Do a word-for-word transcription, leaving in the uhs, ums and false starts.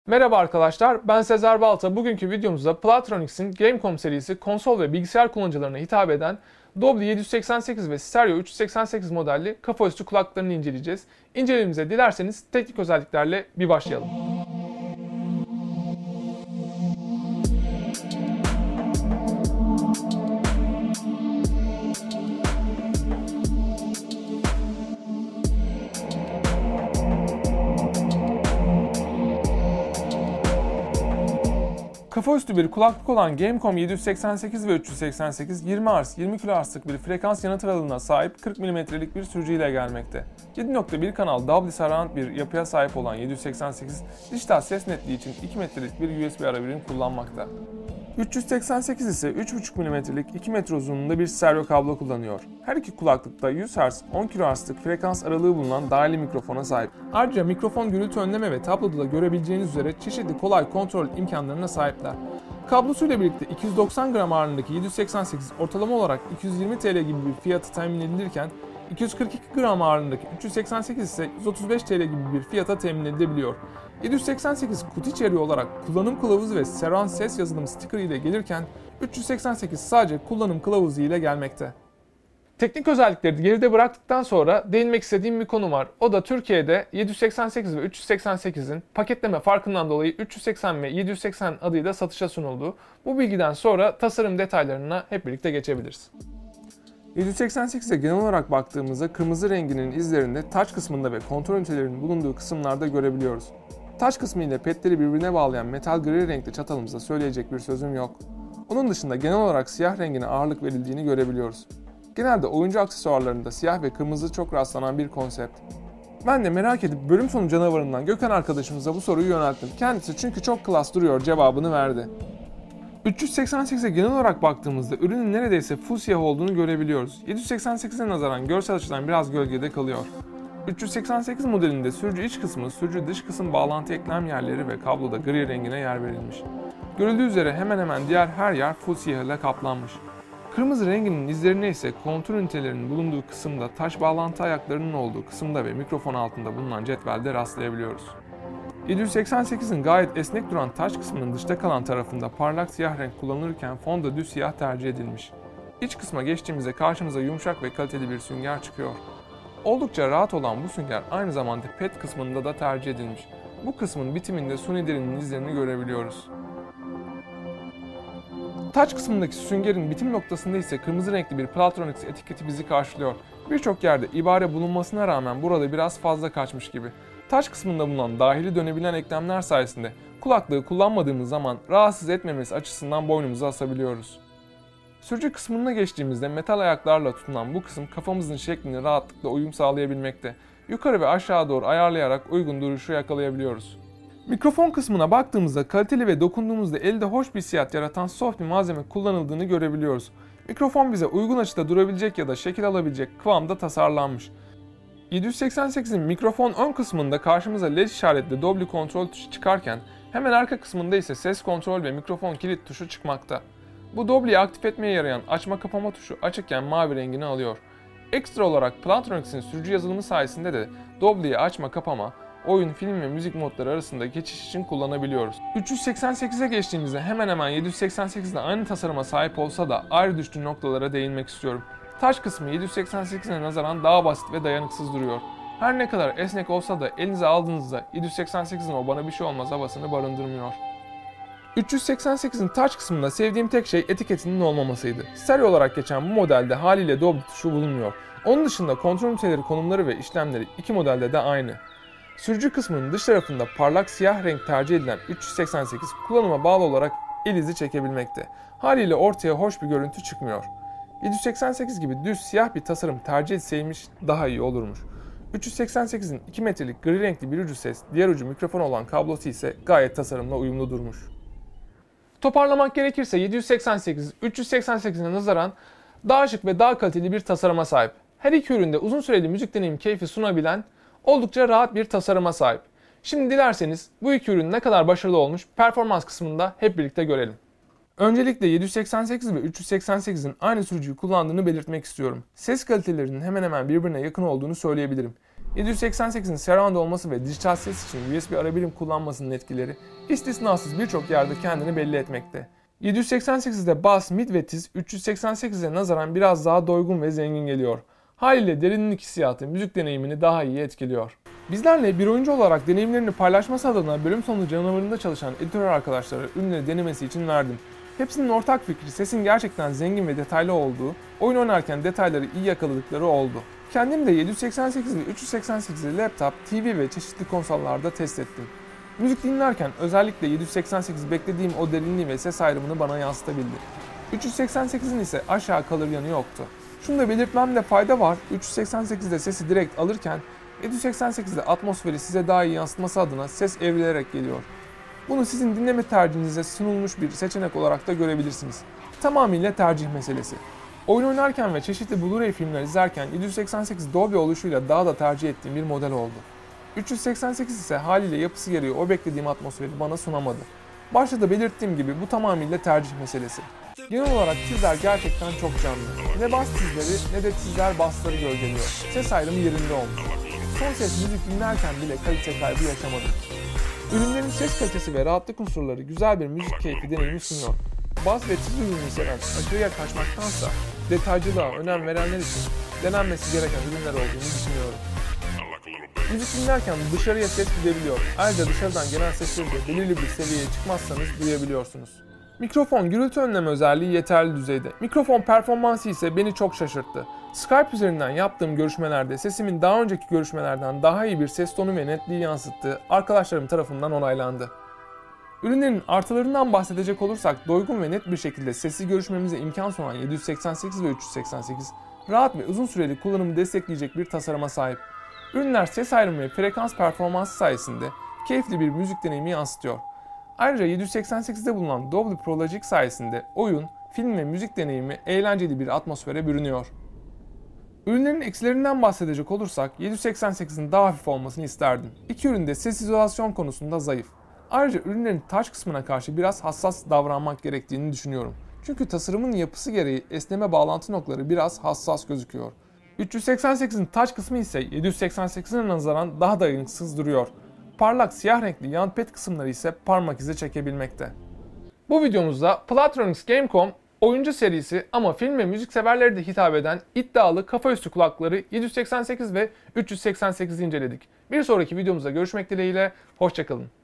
Merhaba arkadaşlar, ben Sezer Balta. Bugünkü videomuzda Plantronics'in Gamecom serisi konsol ve bilgisayar kullanıcılarına hitap eden Dolby yedi yüz seksen sekiz ve Stereo üç yüz seksen sekiz modelli kafaüstü kulaklıklarını inceleyeceğiz. İncelememize dilerseniz teknik özelliklerle bir başlayalım. Kafaüstü bir kulaklık olan Gamecom yedi yüz seksen sekiz ve üç yüz seksen sekiz yirmi hertz yirmi kilohertz'lık bir frekans yanıt aralığına sahip kırk milimetrelik bir sürücü ile gelmekte. yedi nokta bir kanal Dolby Surround bir yapıya sahip olan yedi yüz seksen sekiz dijital ses netliği için iki metrelik bir U S B ara birim kullanmakta. üç yüz seksen sekiz ise üç buçuk milimetrelik iki metre uzunluğunda bir stereo kablo kullanıyor. Her iki kulaklıkta yüz hertz on kilohertz'lık frekans aralığı bulunan dahili mikrofona sahip. Ayrıca mikrofon gürültü önleme ve tabloda da görebileceğiniz üzere çeşitli kolay kontrol imkanlarına sahipler. Kablosuyla birlikte iki yüz doksan gram ağırlığındaki yedi yüz seksen sekiz ortalama olarak iki yüz yirmi TL gibi bir fiyatı temin edilirken iki yüz kırk iki gram ağırlığındaki üç yüz seksen sekiz ise yüz otuz beş TL gibi bir fiyata temin edilebiliyor. yedi yüz seksen sekiz kutu içeriği olarak kullanım kılavuzu ve surround ses yazılımı sticker ile gelirken üç yüz seksen sekiz sadece kullanım kılavuzu ile gelmekte. Teknik özellikleri geride bıraktıktan sonra değinmek istediğim bir konu var. O da Türkiye'de yedi yüz seksen sekiz ve üç yüz seksen sekizin paketleme farkından dolayı üç yüz seksen ve yedi yüz seksen adıyla satışa sunuldu. Bu bilgiden sonra tasarım detaylarına hep birlikte geçebiliriz. yedi yüz seksen sekize genel olarak baktığımızda kırmızı renginin izlerini touch kısmında ve kontrol ünitelerinin bulunduğu kısımlarda görebiliyoruz. Touch kısmı ile petleri birbirine bağlayan metal gri renkli çatalımızda söyleyecek bir sözüm yok. Onun dışında genel olarak siyah rengine ağırlık verildiğini görebiliyoruz. Genelde oyuncu aksesuarlarında siyah ve kırmızı çok rastlanan bir konsept. Ben de merak edip bölüm sonu canavarından Gökhan arkadaşımıza bu soruyu yönelttim. Kendisi çünkü çok klas duruyor cevabını verdi. üç yüz seksen sekize genel olarak baktığımızda ürünün neredeyse full siyah olduğunu görebiliyoruz. yedi yüz seksen sekize nazaran görsel açıdan biraz gölgede kalıyor. üç yüz seksen sekiz modelinde sürücü iç kısmı, sürücü dış kısım bağlantı eklem yerleri ve kabloda gri rengine yer verilmiş. Görüldüğü üzere hemen hemen diğer her yer full siyah ile kaplanmış. Kırmızı renginin izlerine ise kontrol ünitelerinin bulunduğu kısımda, taş bağlantı ayaklarının olduğu kısımda ve mikrofon altında bulunan cetvelde rastlayabiliyoruz. yedi yüz seksen sekizin gayet esnek duran taç kısmının dışta kalan tarafında parlak siyah renk kullanılırken fonda düz siyah tercih edilmiş. İç kısma geçtiğimizde karşımıza yumuşak ve kaliteli bir sünger çıkıyor. Oldukça rahat olan bu sünger aynı zamanda pet kısmında da tercih edilmiş. Bu kısmın bitiminde suni derinin izlerini görebiliyoruz. Taç kısmındaki süngerin bitim noktasında ise kırmızı renkli bir Plantronics etiketi bizi karşılıyor. Birçok yerde ibare bulunmasına rağmen burada biraz fazla kaçmış gibi. Taç kısmında bulunan dahili dönebilen eklemler sayesinde kulaklığı kullanmadığımız zaman rahatsız etmemesi açısından boynumuza asabiliyoruz. Sürücü kısmına geçtiğimizde metal ayaklarla tutunan bu kısım kafamızın şeklini rahatlıkla uyum sağlayabilmekte. Yukarı ve aşağı doğru ayarlayarak uygun duruşu yakalayabiliyoruz. Mikrofon kısmına baktığımızda kaliteli ve dokunduğumuzda elde hoş bir hissiyat yaratan soft bir malzeme kullanıldığını görebiliyoruz. Mikrofon bize uygun açıda durabilecek ya da şekil alabilecek kıvamda tasarlanmış. yedi yüz seksen sekizin mikrofon ön kısmında karşımıza led işaretli Dolby kontrol tuşu çıkarken hemen arka kısmında ise ses kontrol ve mikrofon kilit tuşu çıkmakta. Bu Dolby'yi aktif etmeye yarayan açma kapama tuşu açıkken mavi rengini alıyor. Ekstra olarak Plantronics'in sürücü yazılımı sayesinde de Dolby'yi açma kapama, oyun, film ve müzik modları arasında geçiş için kullanabiliyoruz. üç yüz seksen sekize geçtiğimizde hemen hemen yedi yüz seksen sekizde aynı tasarıma sahip olsa da ayrı düştüğü noktalara değinmek istiyorum. Taç kısmı yedi yüz seksen sekize nazaran daha basit ve dayanıksız duruyor. Her ne kadar esnek olsa da elinize aldığınızda yedi yüz seksen sekizin o bana bir şey olmaz havasını barındırmıyor. üç yüz seksen sekizin Touch kısmında sevdiğim tek şey etiketinin olmamasıydı. Stereo olarak geçen bu modelde haliyle Dolby tuşu bulunmuyor. Onun dışında kontrol üniteleri konumları ve işlemleri iki modelde de aynı. Sürücü kısmının dış tarafında parlak siyah renk tercih edilen üç yüz seksen sekiz kullanıma bağlı olarak el izi çekebilmekte. Haliyle ortaya hoş bir görüntü çıkmıyor. yedi yüz seksen sekiz gibi düz siyah bir tasarım tercih etseymiş daha iyi olurmuş. üç yüz seksen sekizin iki metrelik gri renkli bir ucu ses, diğer ucu mikrofon olan kablosu ise gayet tasarımla uyumlu durmuş. Toparlamak gerekirse yedi yüz seksen sekiz üç yüz seksen sekize nazaran daha şık ve daha kaliteli bir tasarıma sahip. Her iki üründe uzun süreli müzik deneyim keyfi sunabilen oldukça rahat bir tasarıma sahip. Şimdi dilerseniz bu iki ürün ne kadar başarılı olmuş performans kısmında hep birlikte görelim. Öncelikle yedi yüz seksen sekiz ve üç yüz seksen sekizin aynı sürücüyü kullandığını belirtmek istiyorum. Ses kalitelerinin hemen hemen birbirine yakın olduğunu söyleyebilirim. yedi yüz seksen sekizin surround olması ve dijital ses için U S B ara birim kullanmasının etkileri istisnasız birçok yerde kendini belli etmekte. yedi yüz seksen sekizde bass, mid ve tiz üç yüz seksen sekize nazaran biraz daha doygun ve zengin geliyor. Haliyle derinlik hissiyatı müzik deneyimini daha iyi etkiliyor. Bizlerle bir oyuncu olarak deneyimlerini paylaşması adına bölüm sonu canavarında çalışan editör arkadaşlara ürünleri denemesi için verdim. Hepsinin ortak fikri sesin gerçekten zengin ve detaylı olduğu, oyun oynarken detayları iyi yakaladıkları oldu. Kendim de yedi yüz seksen sekiz ve üç yüz seksen sekizi laptop, T V ve çeşitli konsollarda test ettim. Müzik dinlerken özellikle yedi yüz seksen sekiz beklediğim o derinliği ve ses ayrımını bana yansıtabildi. üç yüz seksen sekizin ise aşağı kalır yanı yoktu. Şunu da belirtmemde fayda var, üç yüz seksen sekizde sesi direkt alırken yedi yüz seksen sekizde atmosferi size daha iyi yansıtması adına ses evrilerek geliyor. Bunu sizin dinleme tercihinize sunulmuş bir seçenek olarak da görebilirsiniz. Tamamıyla tercih meselesi. Oyun oynarken ve çeşitli Blu-ray filmler izlerken yedi yüz seksen sekiz Dolby oluşuyla daha da tercih ettiğim bir model oldu. üç yüz seksen sekiz ise haliyle yapısı gereği o beklediğim atmosferi bana sunamadı. Başta da belirttiğim gibi bu tamamıyla tercih meselesi. Genel olarak tizler gerçekten çok canlı. Ne bas tizleri ne de tizler bassları gölgeliyor. Ses ayrımı yerinde olmuş. Son ses müzik dinlerken bile kalite kaybı yaşamadım. Ürünlerin ses kalitesi ve rahatlık unsurları güzel bir müzik keyfi deneyimi sunuyor. Bas ve tiz ürünü seven aşırıya kaçmaktansa detaycılığa önem verenler için denenmesi gereken ürünler olduğunu düşünüyorum. Müzik dinlerken dışarıya ses gidebiliyor. Ayrıca dışarıdan gelen sesleri de belirli bir seviyeye çıkmazsanız duyabiliyorsunuz. Mikrofon gürültü önleme özelliği yeterli düzeyde. Mikrofon performansı ise beni çok şaşırttı. Skype üzerinden yaptığım görüşmelerde sesimin daha önceki görüşmelerden daha iyi bir ses tonu ve netliği yansıttığı arkadaşlarım tarafından onaylandı. Ürünlerin artılarından bahsedecek olursak doygun ve net bir şekilde sesli görüşmemize imkan sunan yedi yüz seksen sekiz ve üç yüz seksen sekiz rahat ve uzun süreli kullanımı destekleyecek bir tasarıma sahip. Ürünler ses ayrımı ve frekans performansı sayesinde keyifli bir müzik deneyimi yansıtıyor. Ayrıca yedi yüz seksen sekizde bulunan Dolby Pro Logic sayesinde oyun, film ve müzik deneyimi eğlenceli bir atmosfere bürünüyor. Ürünlerin eksilerinden bahsedecek olursak yedi yüz seksen sekizin daha hafif olmasını isterdim. İki ürün de ses izolasyon konusunda zayıf. Ayrıca ürünlerin touch kısmına karşı biraz hassas davranmak gerektiğini düşünüyorum. Çünkü tasarımın yapısı gereği esneme bağlantı noktaları biraz hassas gözüküyor. üç yüz seksen sekizin touch kısmı ise yedi yüz seksen sekizine nazaran daha dayanıksız duruyor. Parlak siyah renkli yan pet kısımları ise parmak izi çekebilmekte. Bu videomuzda Plantronics Gamecom oyuncu serisi ama film ve müzik severlere de hitap eden iddialı kafaüstü kulakları yedi yüz seksen sekiz ve üç yüz seksen sekizi inceledik. Bir sonraki videomuzda görüşmek dileğiyle, hoşça kalın.